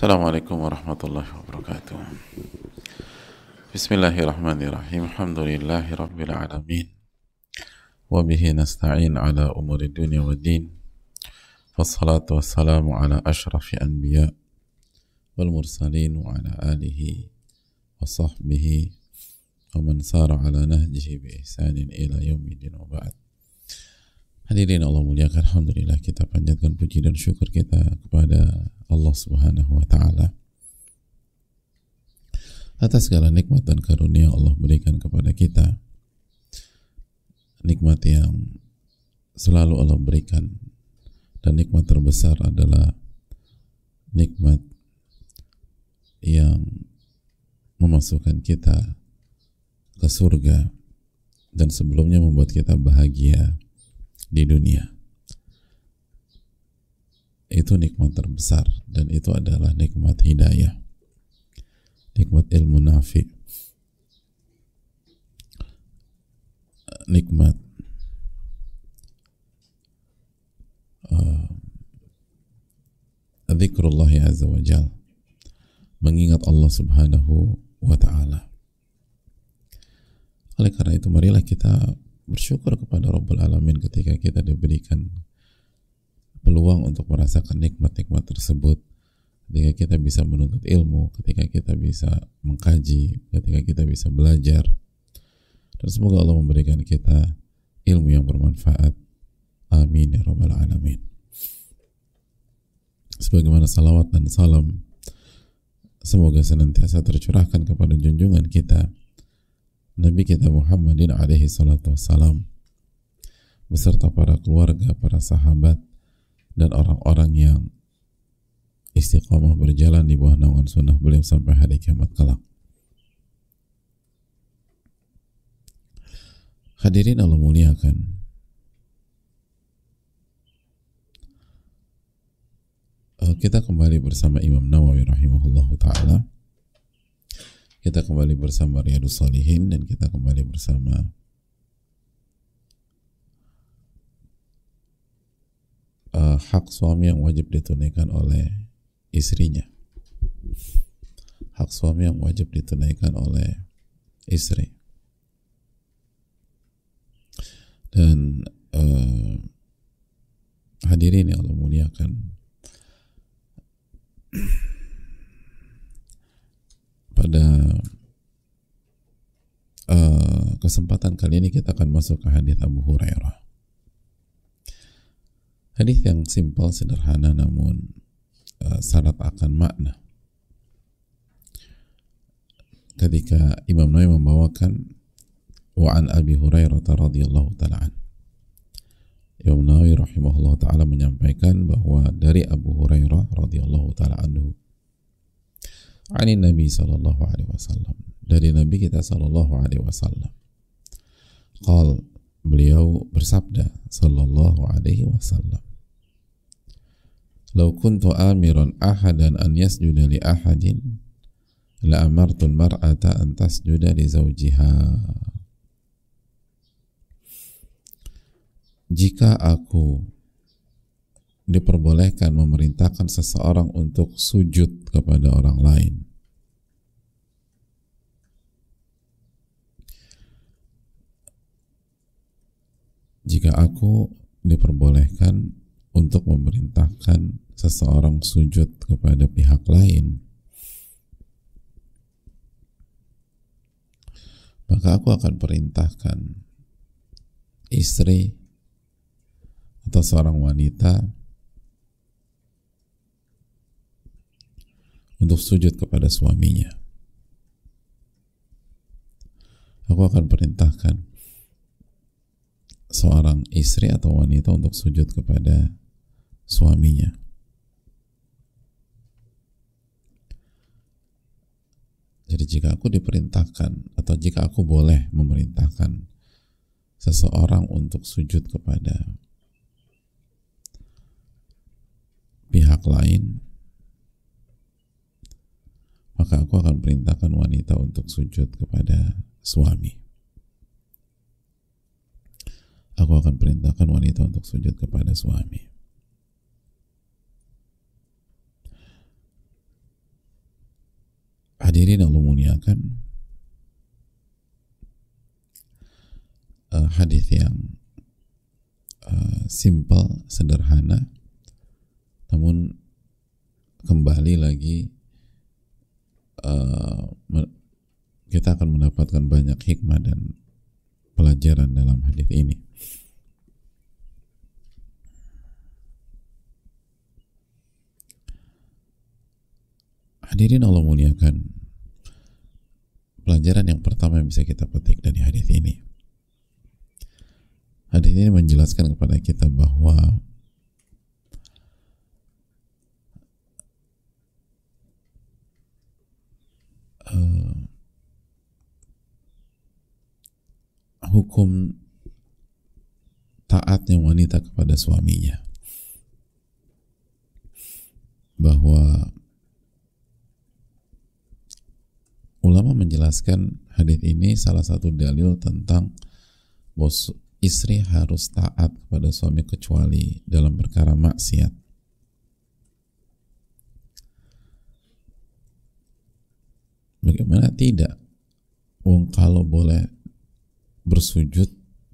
Assalamualaikum warahmatullahi wabarakatuh. Bismillahirrahmanirrahim. Alhamdulillahi rabbil alamin. Wa bihi nasta'in ala umuri dunya waddin. Wassalatu wassalamu ala ashrafi anbiya wal mursalin wa ala alihi wa sahbihi wa man sara ala nahjihi bi ihsanin ila yaumidin wa ba'd. Hadirin Allah muliakan, alhamdulillah kita panjatkan puji dan syukur kita kepada Allah Subhanahu wa taala atas segala nikmat dan karunia Allah berikan kepada kita. Nikmat yang selalu Allah berikan, dan nikmat terbesar adalah nikmat yang memasukkan kita ke surga dan sebelumnya membuat kita bahagia di dunia. Itu nikmat terbesar, dan itu adalah nikmat hidayah, nikmat ilmu nafi, nikmat dzikrullahi azza wa jal, mengingat Allah Subhanahu wa ta'ala. Oleh karena itu marilah kita bersyukur kepada Rabbul Alamin ketika kita diberikan peluang untuk merasakan nikmat-nikmat tersebut, ketika kita bisa menuntut ilmu, ketika kita bisa mengkaji, ketika kita bisa belajar. Dan semoga Allah memberikan kita ilmu yang bermanfaat. Amin ya Rabbal Alamin. Sebagaimana salawat dan salam semoga senantiasa tercurahkan kepada junjungan kita Nabi kita Muhammadin alaihi salatu wassalam beserta para keluarga, para sahabat, dan orang-orang yang istiqamah berjalan di bawah naungan sunnah beliau sampai hari kiamat kelak. Hadirin Allah muliakan, kita kembali bersama Imam Nawawi rahimahullahu ta'ala. Kita kembali bersama Riyadhus Shalihin, dan kita kembali bersama hak suami yang wajib ditunaikan oleh istrinya. Hak suami yang wajib ditunaikan oleh istri. Dan hadirin yang Allah muliakan, pada kesempatan kali ini kita akan masuk ke hadis Abu Hurairah. Hadis yang simpel, sederhana, namun syarat akan makna. Ketika Imam Nawawi membawakan wa an Abi Hurairah radhiyallahu ta'ala an, Imam Nawawi rahimahullah ta'ala menyampaikan bahwa dari Abu Hurairah radhiyallahu ta'ala anhu, ani Nabi sallallahu alaihi wasallam, dari Nabi kita sallallahu alaihi wasallam, qal, beliau bersabda sallallahu alaihi wasallam, law kuntu amiran ahadan an yasjuda li ahadin la amartu al-mar'ata an tasjuda li zawjiha. Jika aku diperbolehkan memerintahkan seseorang untuk sujud kepada orang lain, jika aku diperbolehkan untuk memerintahkan seseorang sujud kepada pihak lain, maka aku akan perintahkan istri atau seorang wanita untuk sujud kepada suaminya. Aku akan perintahkan seorang istri atau wanita untuk sujud kepada suaminya. Jadi jika aku diperintahkan, atau jika aku boleh memerintahkan seseorang untuk sujud kepada pihak lain, maka aku akan perintahkan wanita untuk sujud kepada suami. Aku akan perintahkan wanita untuk sujud kepada suami. Hadirin Allah muliakan, hadis yang simple, sederhana, namun kembali lagi kita akan mendapatkan banyak hikmah dan pelajaran dalam hadis ini. Hadirin Allah muliakan, pelajaran yang pertama yang bisa kita petik dari hadis ini, hadis ini menjelaskan kepada kita bahwa hukum taatnya wanita kepada suaminya, bahwa ulama menjelaskan hadis ini salah satu dalil tentang bahwa istri harus taat kepada suami kecuali dalam perkara maksiat. Bagaimana tidak? Kalau boleh bersujud,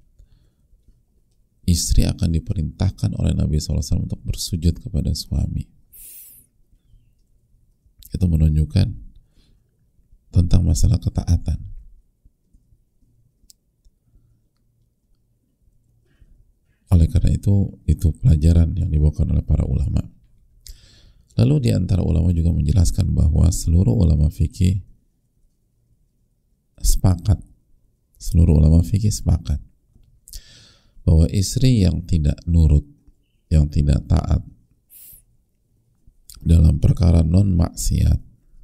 istri akan diperintahkan oleh Nabi SAW untuk bersujud kepada suami. Itu menunjukkan tentang masalah ketaatan. Oleh karena itu pelajaran yang dibawakan oleh para ulama. Lalu di antara ulama juga menjelaskan bahwa seluruh ulama fikih sepakat bahwa istri yang tidak nurut, yang tidak taat dalam perkara non maksiat,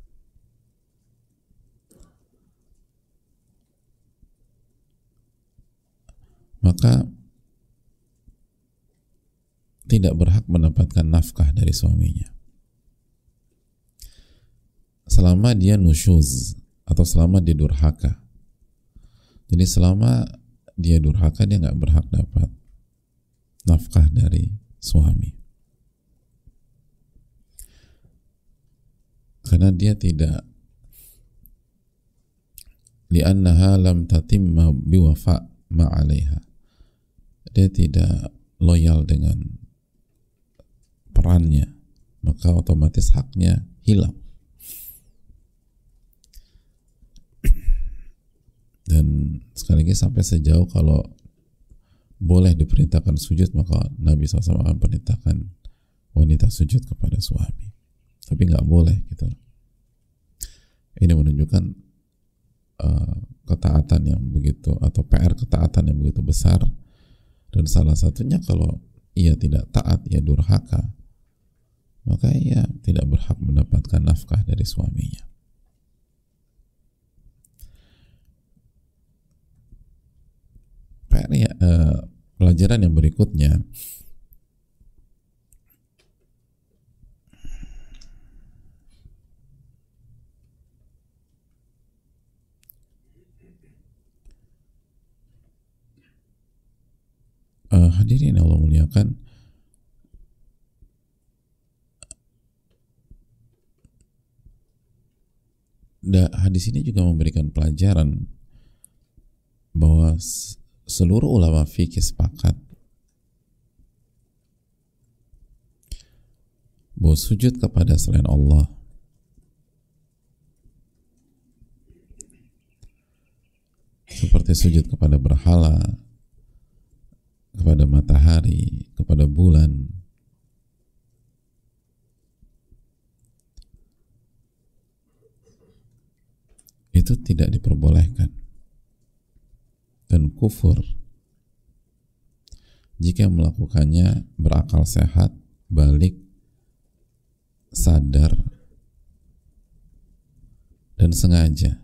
maka tidak berhak mendapatkan nafkah dari suaminya selama dia nusyuz atau selama dia durhaka. Jadi selama dia durhaka, dia nggak berhak dapat nafkah dari suami, karena dia tidak, li'annaha lam tatimma biwafa ma'alaiha, dia tidak loyal dengan perannya, maka otomatis haknya hilang. Dan sekali lagi sampai sejauh kalau boleh diperintahkan sujud, maka Nabi SAW akan perintahkan wanita sujud kepada suami. Tapi nggak boleh gitu. Ini menunjukkan ketaatan yang begitu, atau PR ketaatan yang begitu besar. Dan salah satunya kalau ia tidak taat, ia durhaka, maka ia tidak berhak mendapatkan nafkah dari suaminya. Pelajaran yang berikutnya, hadirin yang Allah muliakan, hadis ini juga memberikan pelajaran bahwa seluruh ulama fikih sepakat bahwa sujud kepada selain Allah seperti sujud kepada berhala, kepada matahari, kepada bulan, itu tidak diperbolehkan dan kufur jika melakukannya berakal sehat, balik, sadar, dan sengaja.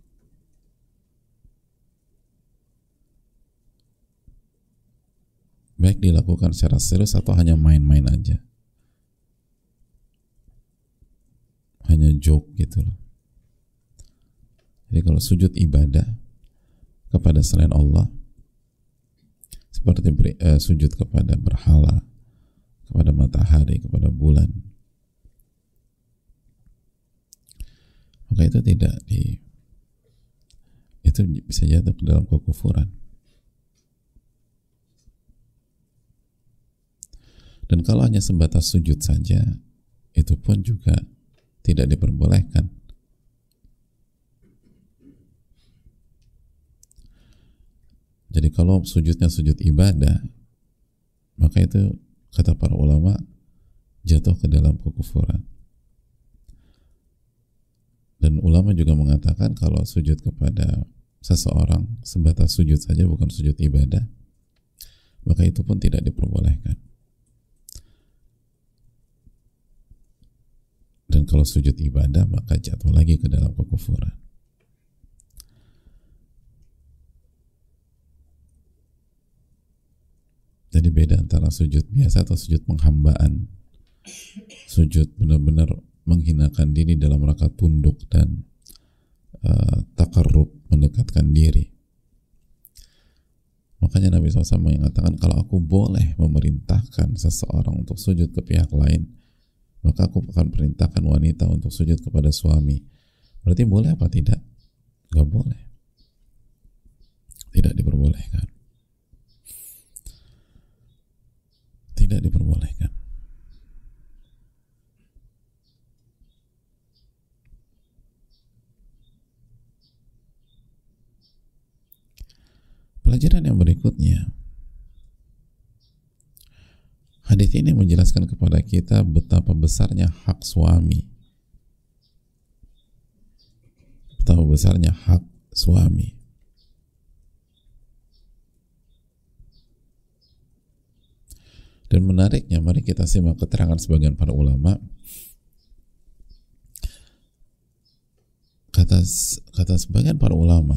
Baik dilakukan secara serius atau hanya main-main aja, hanya joke gitu loh. Jadi kalau sujud ibadah kepada selain Allah seperti sujud kepada berhala, kepada matahari, kepada bulan, maka maka itu itu bisa jatuh ke dalam kekufuran. Dan kalau hanya sebatas sujud saja, itu pun juga tidak diperbolehkan. Jadi kalau sujudnya sujud ibadah, maka itu kata para ulama jatuh ke dalam kekufuran. Dan ulama juga mengatakan kalau sujud kepada seseorang sebatas sujud saja, bukan sujud ibadah, maka itu pun tidak diperbolehkan. Dan kalau sujud ibadah, maka jatuh lagi ke dalam kekufuran. Jadi beda antara sujud biasa atau sujud penghambaan. Sujud benar-benar menghinakan diri dalam rangka tunduk dan takarrub, mendekatkan diri. Makanya Nabi SAW mengatakan, kalau aku boleh memerintahkan seseorang untuk sujud ke pihak lain, maka aku akan perintahkan wanita untuk sujud kepada suami. Berarti boleh apa tidak? Gak boleh. Tidak diperbolehkan. Tidak diperbolehkan. Pelajaran yang berikutnya, hadis ini menjelaskan kepada kita betapa besarnya hak suami. Betapa besarnya hak suami. Dan menariknya, mari kita simak keterangan sebagian para ulama. Kata sebagian para ulama,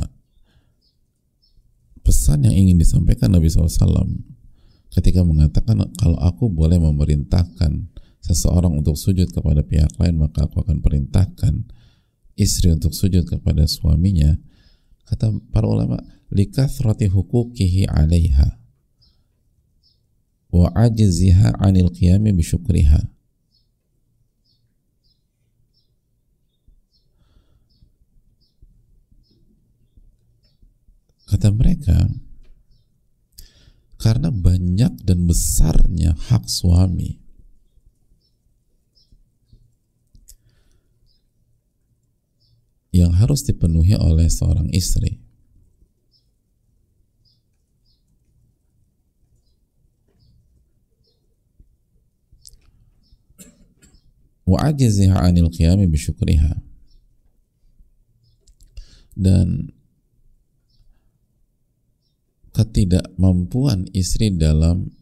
pesan yang ingin disampaikan Nabi SAW ketika mengatakan, kalau aku boleh memerintahkan seseorang untuk sujud kepada pihak lain, maka aku akan perintahkan istri untuk sujud kepada suaminya. Kata para ulama, likathrati huquqihi 'alaiha wa ajziha 'anil qiyami bi syukriha. Kata mereka, karena banyak dan besarnya hak suami, yang harus dipenuhi oleh seorang istri, wa ajziha 'anil qiyami bi syukriha, dan ketidakmampuan istri dalam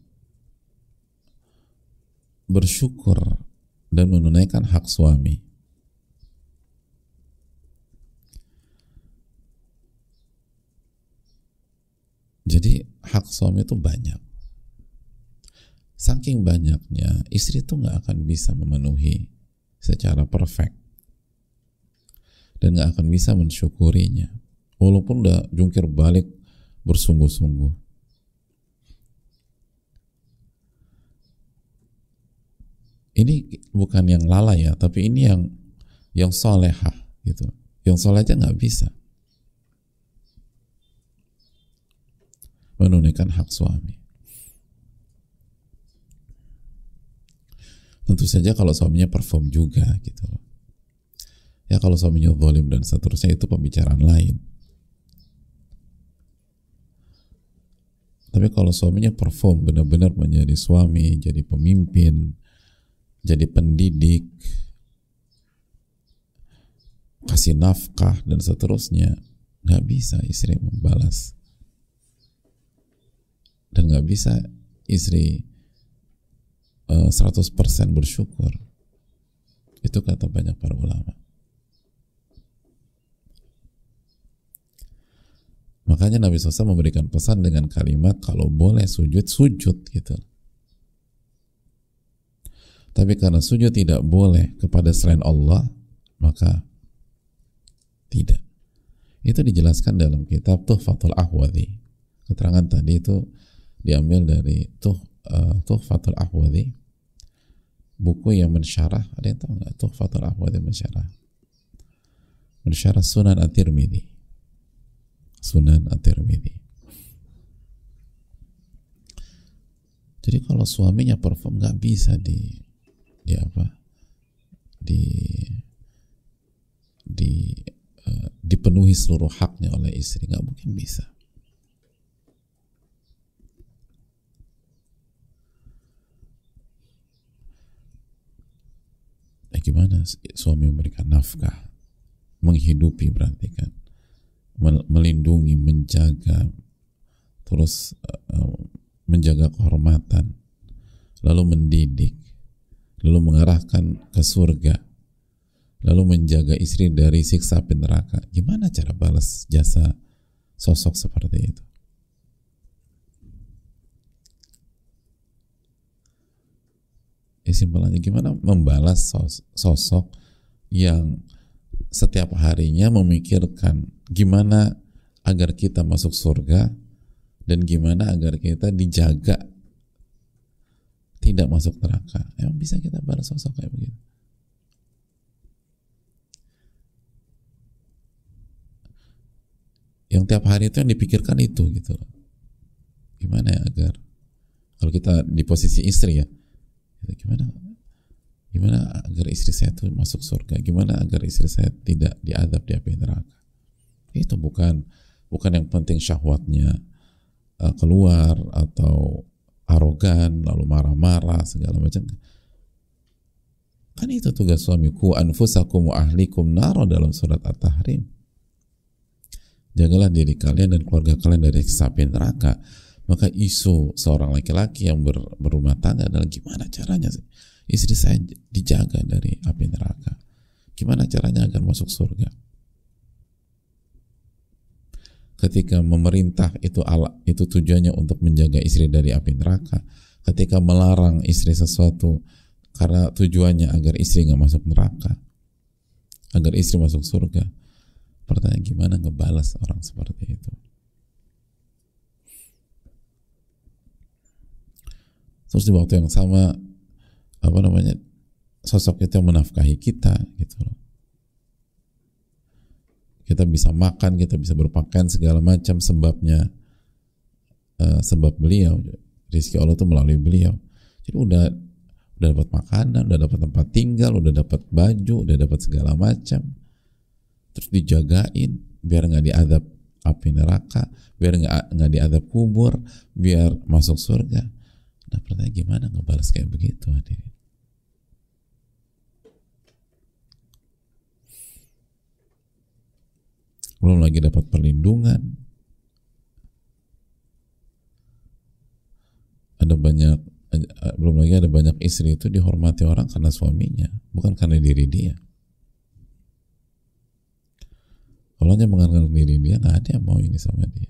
bersyukur dan menunaikan hak suami. Jadi hak suami itu banyak. Saking banyaknya, istri itu nggak akan bisa memenuhi secara perfect dan nggak akan bisa mensyukurinya, walaupun udah jungkir balik bersungguh-sungguh. Ini bukan yang lalai ya, tapi ini yang solehah gitu. Yang soleh aja nggak bisa menunaikan hak suami. Tentu saja kalau suaminya perform juga gitu. Ya kalau suaminya zalim dan seterusnya itu pembicaraan lain. Tapi kalau suaminya perform, benar-benar menjadi suami, jadi pemimpin, jadi pendidik, kasih nafkah dan seterusnya, nggak bisa istri membalas. Dan nggak bisa istri 100% bersyukur. Itu kata banyak para ulama. Makanya Nabi SAW memberikan pesan dengan kalimat, kalau boleh sujud, sujud gitu. Tapi karena sujud tidak boleh kepada selain Allah, maka tidak. Itu dijelaskan dalam kitab Tuhfatul Ahwadhi. Keterangan tadi itu diambil dari Tuhfatul Ahwadhi, buku yang mensyarah. Ada yang tahu nggak Tuhfatul Ahwadhi mensyarah? Bersyarah Sunan At-Tirmidzi. Sunan At-Tirmidzi. Jadi kalau suaminya perform nggak bisa di apa? Dipenuhi seluruh haknya oleh istri, nggak mungkin bisa. Gimana suami memberikan nafkah, menghidupi berarti kan, melindungi, menjaga, terus menjaga kehormatan, lalu mendidik, lalu mengarahkan ke surga, lalu menjaga istri dari siksa api neraka. Gimana cara balas jasa sosok seperti itu? Simpel aja, gimana membalas sosok yang setiap harinya memikirkan gimana agar kita masuk surga dan gimana agar kita dijaga tidak masuk neraka. Emang bisa kita balas sosok kayak begitu? Yang tiap hari itu yang dipikirkan itu gitu loh. Gimana ya agar, kalau kita di posisi istri ya, gimana agar istri saya itu masuk surga, gimana agar istri saya tidak diadab di api neraka. Itu bukan yang penting syahwatnya keluar atau arogan lalu marah-marah segala macam. Kan itu tugas suami. Ku anfusakum wa ahlikum naro dalam surat At-Tahrim. Jagalah diri kalian dan keluarga kalian dari siksa api neraka. Maka isu seorang laki-laki yang berumah tangga adalah gimana caranya istri saya dijaga dari api neraka, gimana caranya agar masuk surga. Ketika memerintah itu tujuannya untuk menjaga istri dari api neraka, ketika melarang istri sesuatu karena tujuannya agar istri nggak masuk neraka, agar istri masuk surga, pertanyaan gimana ngebalas orang seperti itu? Terus di waktu yang sama sosok itu yang menafkahi kita gitu loh. Kita bisa makan, kita bisa berpakaian segala macam sebabnya sebab beliau, rezeki Allah itu melalui beliau. Jadi udah dapat makanan, udah dapat tempat tinggal, udah dapat baju, udah dapat segala macam, terus dijagain biar nggak diadab api neraka, biar nggak diadab kubur, biar masuk surga. Nah pertanyaan gimana ngebalas kayak begitu hadirin? Belum lagi dapat perlindungan. Belum lagi ada banyak istri itu dihormati orang karena suaminya, bukan karena diri dia. Kalau hanya menghargai diri dia, nggak ada yang mau ini sama dia.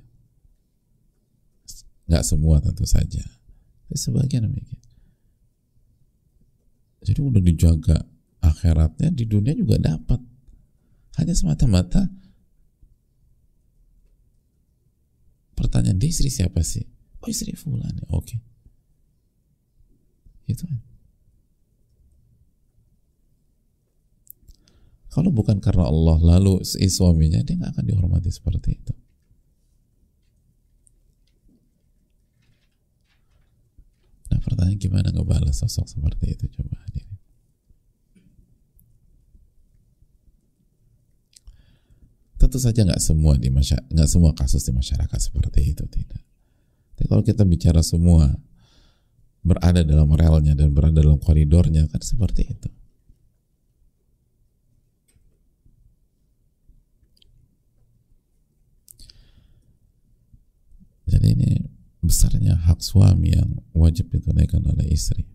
Nggak semua tentu saja. Sebagian demikian. Jadi udah dijaga akhiratnya, di dunia juga dapat. Hanya semata-mata pertanyaan, dia istri siapa sih? Oh istri fulan. Oke. Itu kan. Kalau bukan karena Allah lalu si suaminya, dia nggak akan dihormati seperti itu. Nah pertanyaan gimana ngebalas sosok seperti itu, coba hadirin. Tentu saja nggak semua kasus di masyarakat seperti itu, tidak. Tapi kalau kita bicara semua berada dalam relnya dan berada dalam koridornya, kan seperti itu. Jadi ini besarnya hak suami yang wajib ditunaikan oleh istri.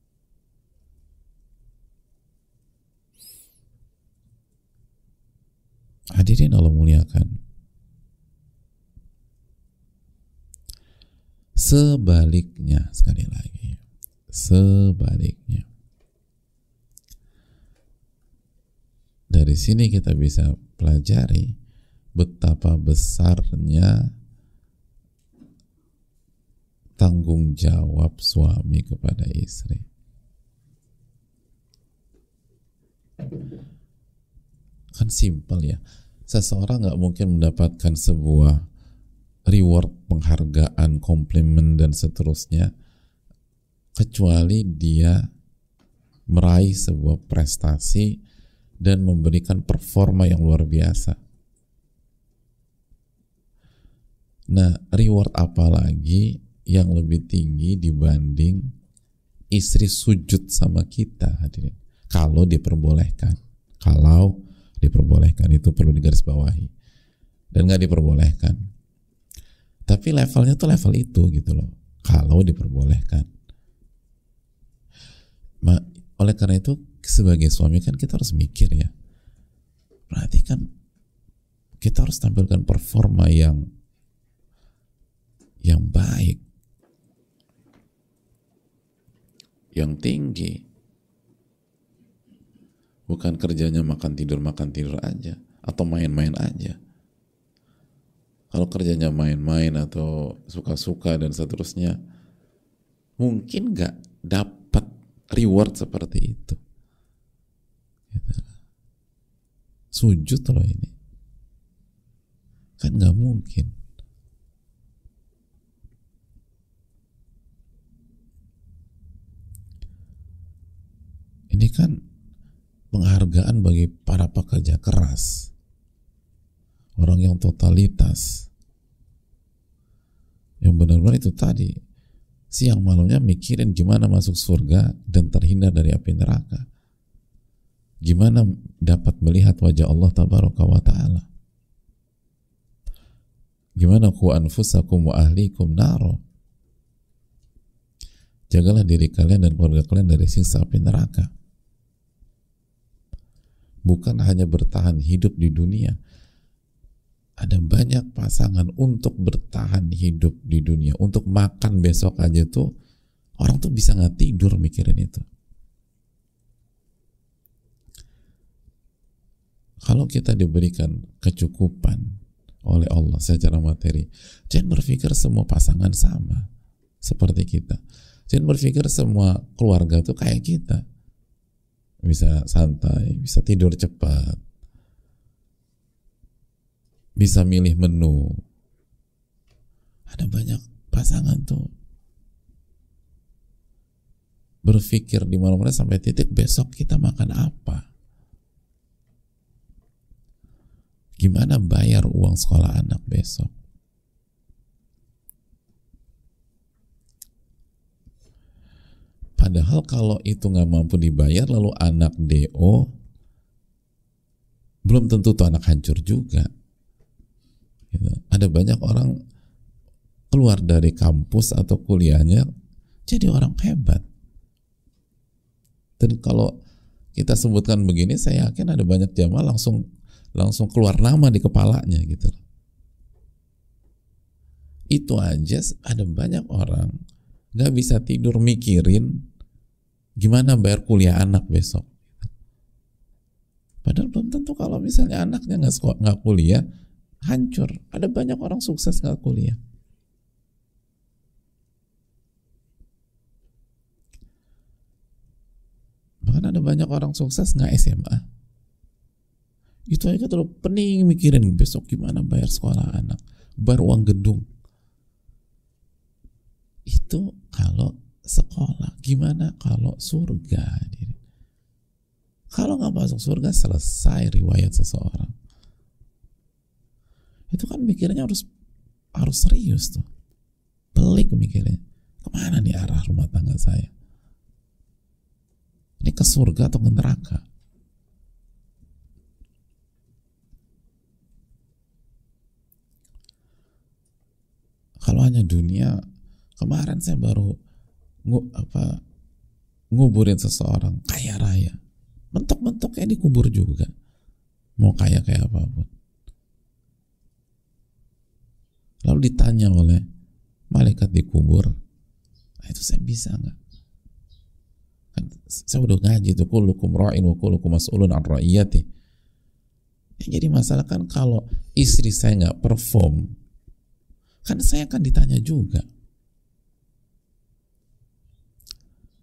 Hadirin Allah muliakan. Sebaliknya, sekali lagi, sebaliknya. Dari sini kita bisa pelajari betapa besarnya tanggung jawab suami kepada istri. Kan simpel ya. Seseorang nggak mungkin mendapatkan sebuah reward, penghargaan, komplimen dan seterusnya kecuali dia meraih sebuah prestasi dan memberikan performa yang luar biasa. Nah, reward apa lagi yang lebih tinggi dibanding istri sujud sama kita, hadirin? Kalau diperbolehkan. Kalau diperbolehkan, itu perlu digarisbawahi. Dan nggak diperbolehkan. Tapi levelnya tuh level itu gitu loh. Kalau diperbolehkan. Oleh karena itu sebagai suami kan kita harus mikir ya. Berarti kan kita harus tampilkan performa yang baik, yang tinggi. Bukan kerjanya makan tidur aja atau main-main aja. Kalau kerjanya main-main atau suka-suka dan seterusnya, mungkin nggak dapat reward seperti itu. Gitu. Sujud loh ini, kan nggak mungkin. Ini kan penghargaan bagi para pekerja keras, orang yang totalitas, yang benar-benar itu tadi siang malamnya mikirin gimana masuk surga dan terhindar dari api neraka, gimana dapat melihat wajah Allah tabaraka wa ta'ala, gimana qu anfusakum wa ahlikum naro, jagalah diri kalian dan keluarga kalian dari siksa api neraka. Bukan hanya bertahan hidup di dunia. Ada banyak pasangan untuk bertahan hidup di dunia, untuk makan besok aja tuh orang tuh bisa nggak tidur mikirin itu. Kalau kita diberikan kecukupan oleh Allah secara materi, jangan berpikir semua pasangan sama seperti kita. Jangan berpikir semua keluarga tuh kayak kita. Bisa santai, bisa tidur cepat, bisa milih menu. Ada banyak pasangan tuh berpikir di malam-malam sampai titik besok kita makan apa, gimana bayar uang sekolah anak besok. Padahal kalau itu nggak mampu dibayar lalu anak DO, belum tentu tuh anak hancur juga. Gitu. Ada banyak orang keluar dari kampus atau kuliahnya jadi orang hebat. Dan kalau kita sebutkan begini, saya yakin ada banyak jamaah langsung keluar nama di kepalanya gitu. Itu aja ada banyak orang nggak bisa tidur mikirin gimana bayar kuliah anak besok. Padahal belum tentu kalau misalnya anaknya nggak kuliah hancur. Ada banyak orang sukses nggak kuliah. Bahkan ada banyak orang sukses nggak SMA. Itu aja terlalu pening mikirin besok gimana bayar sekolah anak, bayar uang gedung. Itu kalau sekolah. Gimana kalau surga? Kalau nggak masuk surga, selesai riwayat seseorang. Itu kan mikirnya harus serius tuh. Pelik mikirnya. Kemana nih arah rumah tangga saya? Ini ke surga atau ke neraka? Kalau hanya dunia, kemarin saya baru nguburin seseorang kaya raya, mentok-mentok kayak dikubur juga, mau kaya kayak apapun. Lalu ditanya oleh malaikat dikubur, nah itu saya bisa nggak? Kan saya udah ngaji tuh, kullukum ra'in wa kullukum mas'ulun an ra'iyati. Yang jadi masalah kan kalau istri saya nggak perform, kan saya akan ditanya juga.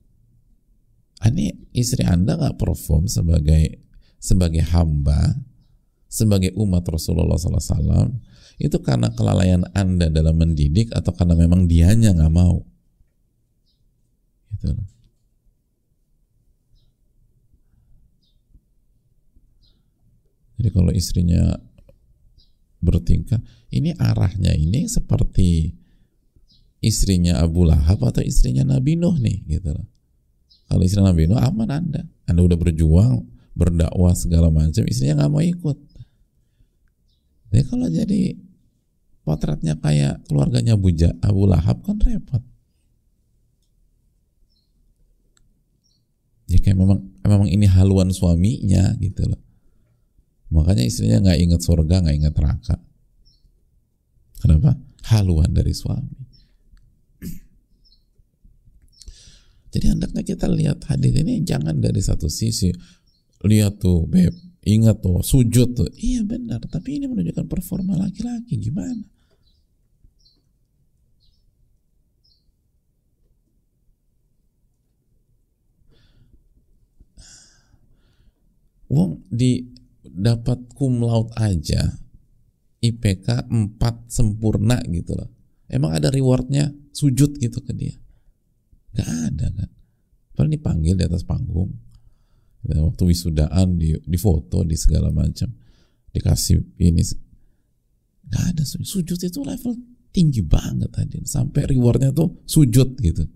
Ini istri Anda nggak perform sebagai hamba, sebagai umat Rasulullah SAW itu karena kelalaian Anda dalam mendidik atau karena memang dianya nggak mau? Gitu loh. Jadi kalau istrinya bertingkah, ini arahnya ini seperti istrinya Abu Lahab atau istrinya Nabi Nuh nih, gitu loh. Kalau istri Nabi Nuh aman Anda udah berjuang, berdakwah segala macam, istrinya nggak mau ikut. Jadi kalau jadi potretnya kayak keluarganya Abu Lahab kan repot. Ya kayak memang ini haluan suaminya gitu loh. Makanya istrinya nggak ingat surga, nggak ingat neraka. Kenapa? Haluan dari suami. Jadi hendaknya kita lihat hadis ini jangan dari satu sisi. Lihat tuh, beb, ingat tuh, sujud tuh. Iya benar, tapi ini menunjukkan performa laki-laki. Gimana? Wong dapat cum laude aja, IPK 4 sempurna gitu loh. Emang ada rewardnya sujud gitu ke dia? Gak ada kan. Padahal dipanggil di atas panggung, waktu wisudaan di foto, di segala macam, dikasih ini. Gak ada sujud itu level tinggi banget tadi, sampai rewardnya tuh sujud gitu.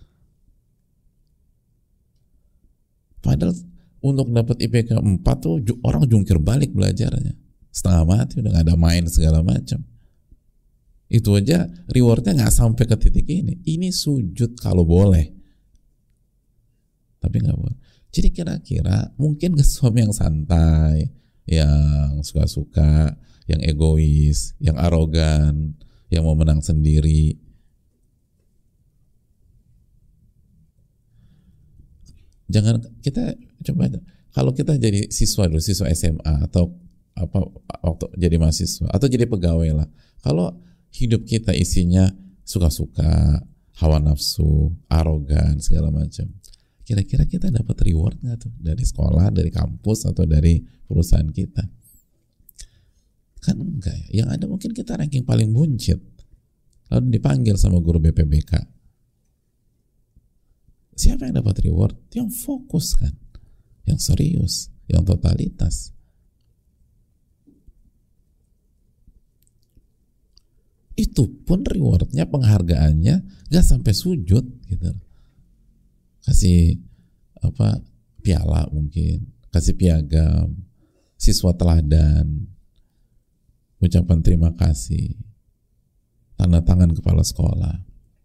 Padahal untuk dapat IPK 4 tuh orang jungkir balik belajarnya, setengah mati, udah gak ada main segala macam. Itu aja rewardnya nggak sampai ke titik ini. Ini sujud kalau boleh, tapi nggak boleh. Jadi kira-kira mungkin ke suami yang santai, yang suka-suka, yang egois, yang arogan, yang mau menang sendiri, jangan kita coba. Kalau kita jadi siswa dulu, siswa SMA atau apa waktu jadi mahasiswa atau jadi pegawai lah, kalau hidup kita isinya suka-suka, hawa nafsu, arogan, segala macam, kira-kira kita dapat reward nggak tuh dari sekolah, dari kampus, atau dari perusahaan kita? Kan enggak ya. Yang ada mungkin kita ranking paling buncit, lalu dipanggil sama guru BPBK. Siapa yang dapat reward? Yang fokus kan, yang serius, yang totalitas. Itu pun rewardnya, penghargaannya gak sampai sujud gitu. Kasih apa, piala mungkin, kasih piagam, siswa teladan, ucapan terima kasih, tanda tangan kepala sekolah.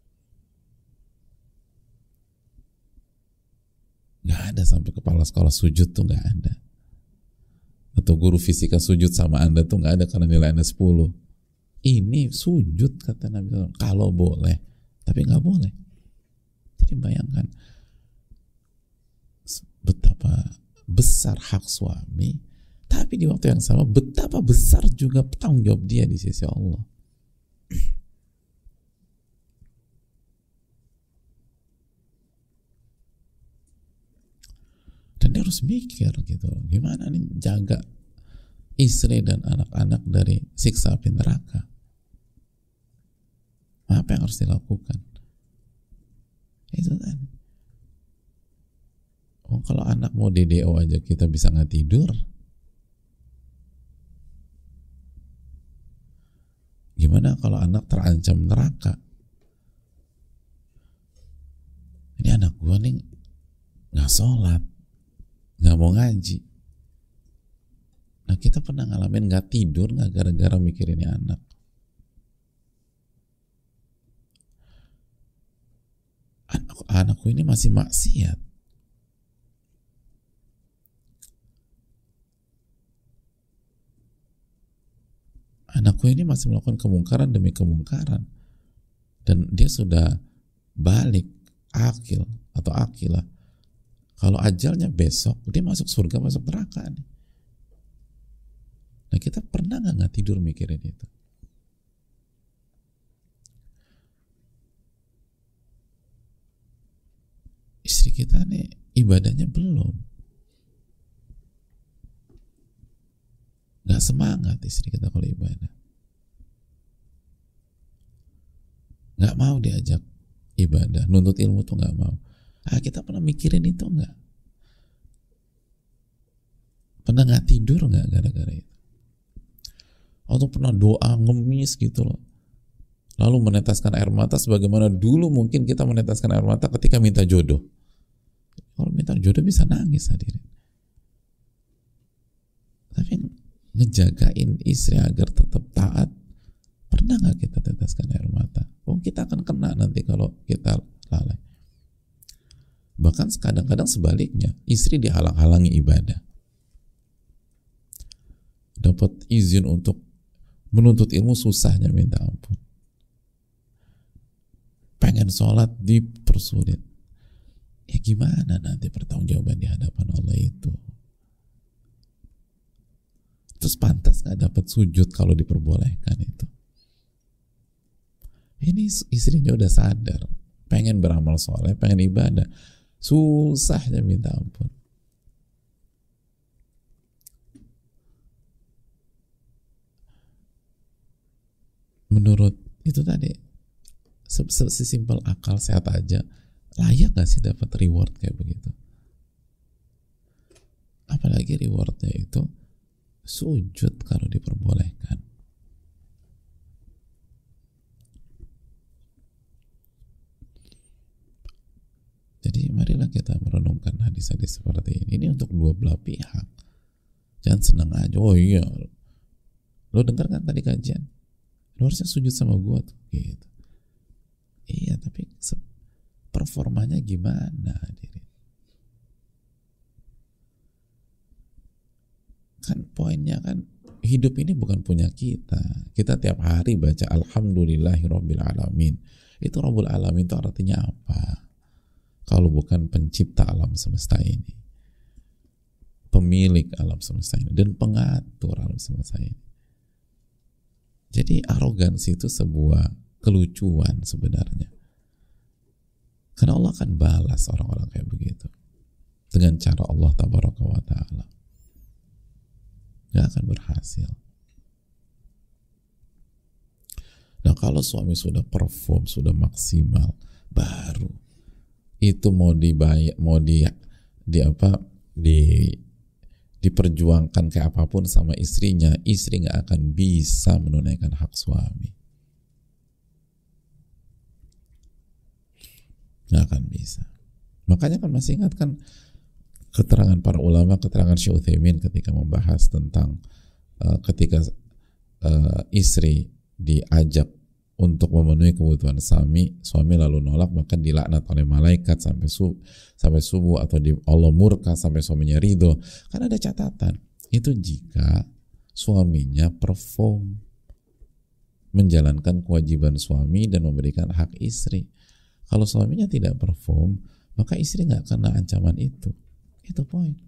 Gak ada sampai kepala sekolah sujud tuh, gak ada. Atau guru fisika sujud sama Anda tuh gak ada karena nilai Anda 10. Ini sujud kata Nabi SAW, kalau boleh, tapi nggak boleh. Jadi bayangkan betapa besar hak suami, tapi di waktu yang sama betapa besar juga tanggung jawab dia di sisi Allah. Dan dia harus mikir gitu, gimana nih jaga istri dan anak-anak dari siksa api neraka. Apa yang harus dilakukan? Itu tadi. Oh, kalau anak mau DDO aja kita bisa nggak tidur, gimana kalau anak terancam neraka? Ini anak gua nih nggak sholat, nggak mau ngaji. Nah, kita pernah ngalamin nggak tidur nggak gara-gara mikirin ini anak? Anakku ini masih maksiat. Anakku ini masih melakukan kemungkaran demi kemungkaran. Dan dia sudah balik akil atau akilah. Kalau ajalnya besok, dia masuk surga, masuk neraka nih. Nah, kita pernah nggak tidur mikirin itu? Istri kita nih ibadahnya belum, Nggak semangat istri kita kalau ibadah, nggak mau diajak ibadah, nuntut ilmu tuh nggak mau. Kita pernah mikirin itu nggak? Pernah nggak tidur nggak gara-gara itu? Atau pernah doa ngemis gitu loh, lalu meneteskan air mata sebagaimana dulu mungkin kita meneteskan air mata ketika minta jodoh. Kalau minta jodoh bisa nangis hadirin. Tapi ngejagain istri agar tetap taat, pernah nggak kita teteskan air mata? Kita akan kena nanti kalau kita lalai. Bahkan kadang-kadang sebaliknya, istri dihalang-halangi ibadah. Dapat izin untuk menuntut ilmu susahnya minta ampun. Pengen sholat dipersulit. Ya gimana nanti pertanggungjawaban di hadapan Allah itu? Terus pantas gak dapat sujud kalau diperbolehkan itu? Ini istrinya udah sadar, pengen beramal soleh, pengen ibadah, susahnya minta ampun. Menurut itu tadi, sesimpel akal sehat aja, layak gak sih dapat reward kayak begitu? Apalagi rewardnya itu sujud kalau diperbolehkan. Jadi marilah kita merenungkan hadis-hadis seperti ini. Ini untuk dua belah pihak. Jangan senang aja, oh iya, lo dengar kan tadi kajian, lo harusnya sujud sama gua tuh, gitu. Iya, tapi performanya gimana? Kan poinnya kan hidup ini bukan punya kita. Kita tiap hari baca Alhamdulillahirabbil alamin. Itu Rabbul alamin itu artinya apa? Kalau bukan pencipta alam semesta ini, pemilik alam semesta ini, dan pengatur alam semesta ini. Jadi arogansi itu sebuah kelucuan sebenarnya. Karena Allah akan balas orang-orang kayak begitu dengan cara Allah tabaraka wa ta'ala. Gak akan berhasil. Nah, kalau suami sudah perform, sudah maksimal, baru itu mau dibayar, mau diperjuangkan kayak apapun sama istrinya, istri nggak akan bisa menunaikan hak suami, nggak akan bisa. Makanya kan masih ingat kan keterangan para ulama, keterangan Syekh Utsaimin ketika membahas tentang ketika istri diajak untuk memenuhi kebutuhan suami lalu nolak, maka dilaknat oleh malaikat sampai subuh, atau Allah murka sampai suaminya ridho. Kan ada catatan, itu jika suaminya perform menjalankan kewajiban suami dan memberikan hak istri. Kalau suaminya tidak perform, maka istri nggak kena ancaman itu. Itu poin.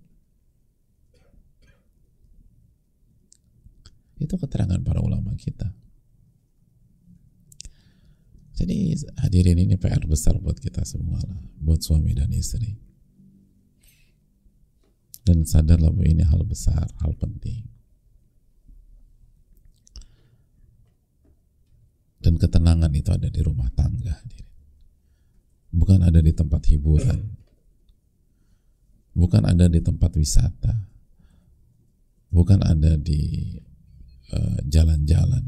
Itu keterangan para ulama kita. Jadi hadirin, ini PR besar buat kita semua lah, buat suami dan istri. Dan sadarlah bahwa ini hal besar, hal penting. Dan ketenangan itu ada di rumah tangga, hadirin. Bukan ada di tempat hiburan, bukan ada di tempat wisata, bukan ada di jalan-jalan.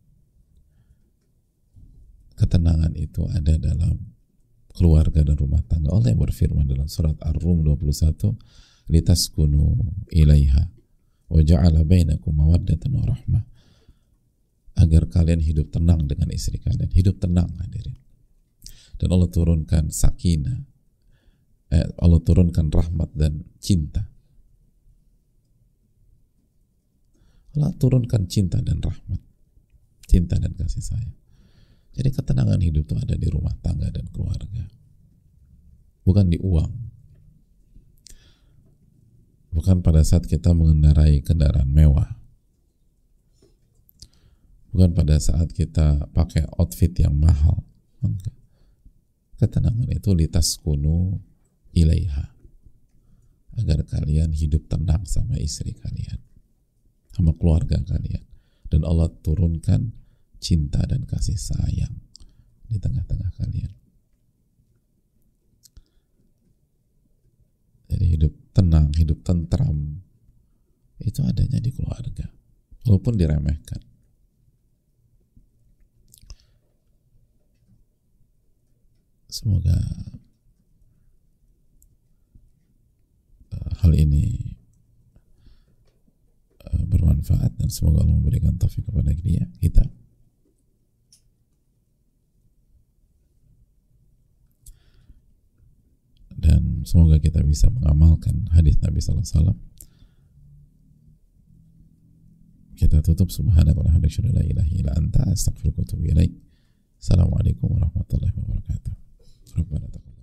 Ketenangan itu ada dalam keluarga dan rumah tangga. Allah yang berfirman dalam surat Ar-Rum 21, litaskunu ilaiha wa ja'ala bainakum mawaddatan wa rahmah, agar kalian hidup tenang dengan istri kalian. Hidup tenang, hadirin. Dan Allah turunkan sakinah, Allah turunkan rahmat dan cinta. Allah turunkan cinta dan rahmat, cinta dan kasih sayang. Jadi ketenangan hidup itu ada di rumah tangga dan keluarga, bukan di uang, bukan pada saat kita mengendarai kendaraan mewah, bukan pada saat kita pakai outfit yang mahal. Enggak. Ketenangan itu litaskunu ilaiha, agar kalian hidup tenang sama istri kalian. sama keluarga kalian, dan Allah turunkan cinta dan kasih sayang di tengah-tengah kalian. Jadi hidup tenang, hidup tentram itu adanya di keluarga, walaupun diremehkan. Semoga hal ini bermanfaat, dan semoga Allah memberikan taufik kepada kita. Dan semoga kita bisa mengamalkan hadis Nabi sallallahu alaihi wasallam. Kita tutup subhanaka wa bihamdika la ilaha illa anta astaghfiruka wa atubu ilaik. Assalamualaikum warahmatullahi wabarakatuh. Rabbana taqabbal